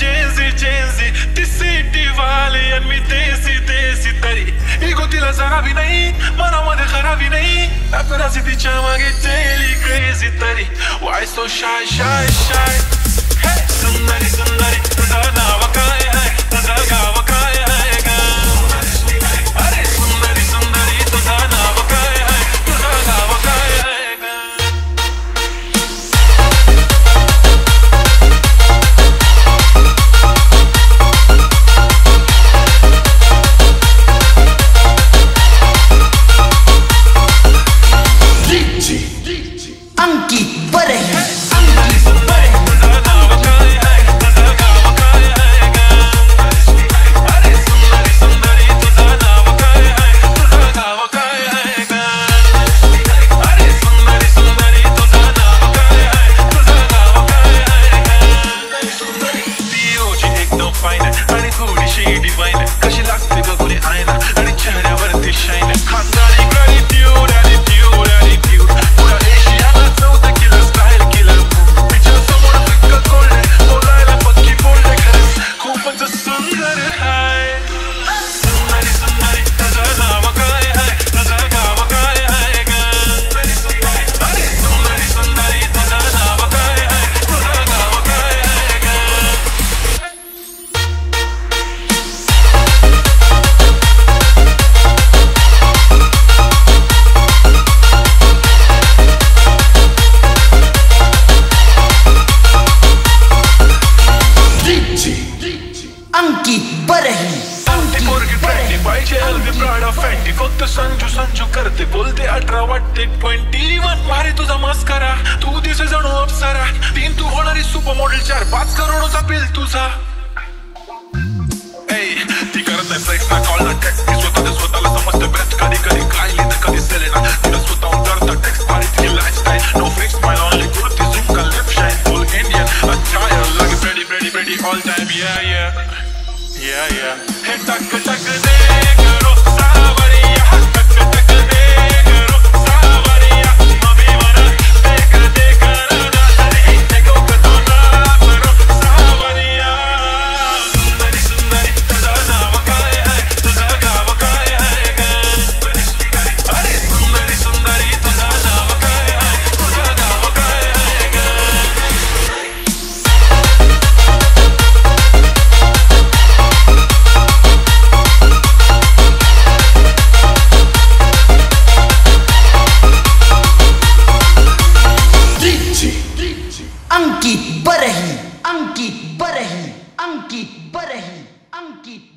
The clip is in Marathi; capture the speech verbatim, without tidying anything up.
Jenzi Jenzi ती सिटी वाली आणि मी देसी देसी तरी इगो तिला जरा भी नाही मनामध्ये खराबी नाही अपराधी तिच्या मागे daily crazy तरी why so shy shy shy hey सुंदरी सुंदरी तुझं नाव काय आहे तुझं गाव काय आहे ग अरे सुंदरी सुंदरी तुझं नाव काय आहे तुझं गाव काय आहे ग अंकित बरही कशी लागते ग कोणी आयना आणि चेहऱ्यावरती शाईन खानदारी ग्रॅटिट्यूड ॲटिट्यूड ॲटिट्यूड पुरा एशियाला चौदा किलो स्टाईल किलर तिच्या समोर पिक्का कोल्डे बोलायला पक्की बोलले खरंच खूपच सुंदर हाय सुंदरी सुंदरी तुझं नाव काय आहे तुझं गाव काय आहे ग अरे सुंदरी सुंदरी तुझं नाव काय आहे तुझं गाव काय आहे ग अंकित बरही पाहिजे एलवी प्राडा फॅन्टी फक्त संजू संजू करते बोलते अठरा वाटते ट्वेंटी वन भारी तुझा मस्करा तू दिसे जणू अप्सरा तीन तू होणारी सुपर मॉडेल चार पाच करोडचा बिल तुझा ती करत नाही फ्लेक्स ना कॉल ना टेक्स्ट ती स्वतः स्वतःला समजते बेस्ट कधी कधी कायली तर कधी सेलेना तिला स्वतःहून करता टेक्स्ट पारी तिची lifestyle no fix smile only कुर्ती झुम का lip shine full Indian attire लगे pretty pretty pretty all time yeah yeah yeah या हे टक टक दे करो सावरिया टक टक दे करो सावरिया मभी वरा देख देख ना तरी देखो कतो ना करो सावरिया सुंदरी सुंदरी तुझं नाव काय आहे तुझं गाव काय आहे ग अरे सुंदरी सुंदरी तुझं नाव काय आहे तुझं गाव काय आहे ग अंकित बरही अंकित बरही अंकित बरही अंकित